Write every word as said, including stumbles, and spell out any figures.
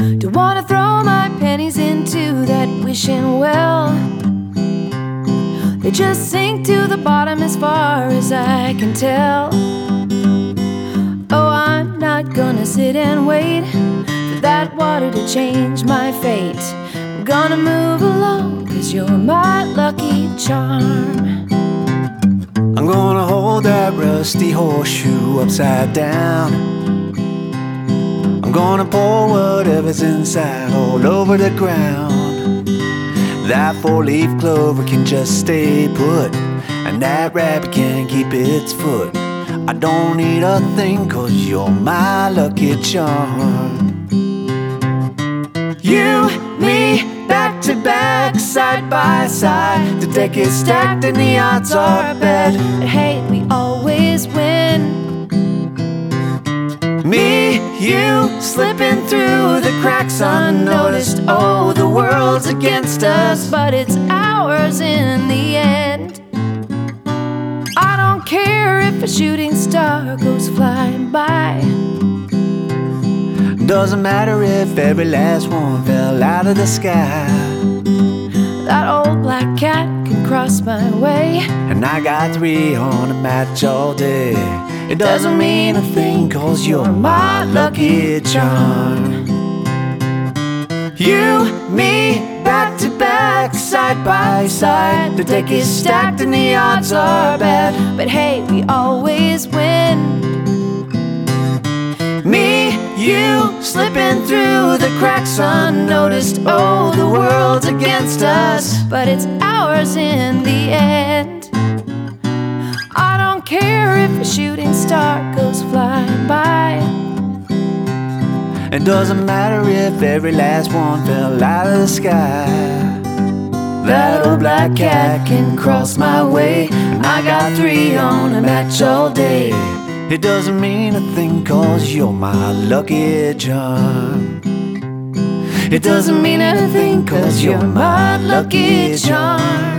Don't wanna throw my pennies into that wishing well. They just sink to the bottom as far as I can tell. Oh, I'm not gonna sit and wait for that water to change my fate. I'm gonna move along, 'cause you're my lucky charm. I'm gonna hold that rusty horseshoe upside down. I'm gonna pour whatever's inside all over the ground. That four-leaf clover can just stay put, and that rabbit can't keep its foot. I don't need a thing, 'cause you're my lucky charm. You, me, back to back, side by side. The deck is stacked and the odds are bad, but hey, we always win. Me, you, slipping through the cracks unnoticed. Oh, the world's against us, but it's ours in the end. I don't care if a shooting star goes flying by. Doesn't matter if every last one fell out of the sky. That old black cat can cross my way, and I got three on a match all day. It doesn't mean a thing, 'cause you're my lucky charm. You, me, back to back, side by side. The deck is stacked and the odds are bad, but hey, we always win. Me, you, slipping through the cracks unnoticed. Oh, the world's against us, but it's ours in the end. I don't care if a shooting star goes flying by. It doesn't matter if every last one fell out of the sky. That old black cat can cross my way, and I got three on a match all day. It doesn't mean a thing, 'cause you're my lucky charm. It doesn't mean anything, 'cause you're my lucky charm.